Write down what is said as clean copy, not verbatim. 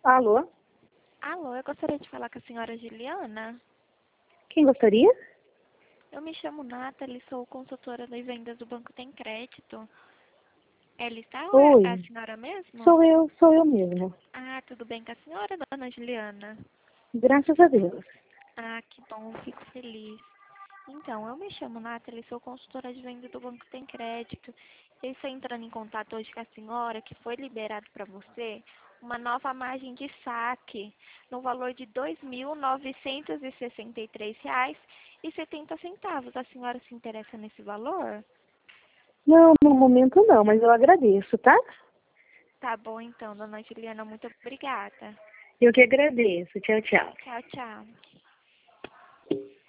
Alô? Alô, eu gostaria de falar com a senhora Juliana. Quem gostaria? Eu me chamo Nathalie, sou consultora de vendas do Banco Tem Crédito. Ela está ou é a Oi, senhora mesmo? sou eu mesmo. Ah, tudo bem com a senhora, dona Juliana? Graças a Deus. Ah, que bom, fico feliz. Então, eu me chamo Nathalie, sou consultora de vendas do Banco Tem Crédito. Eu estou entrando em contato hoje com a senhora que foi liberado para você uma nova margem de saque no valor de R$ 2.963,70. A senhora se interessa nesse valor? Não, no momento não, mas eu agradeço, tá? Tá bom então, dona Juliana, muito obrigada. Eu que agradeço. Tchau, tchau. Tchau, tchau.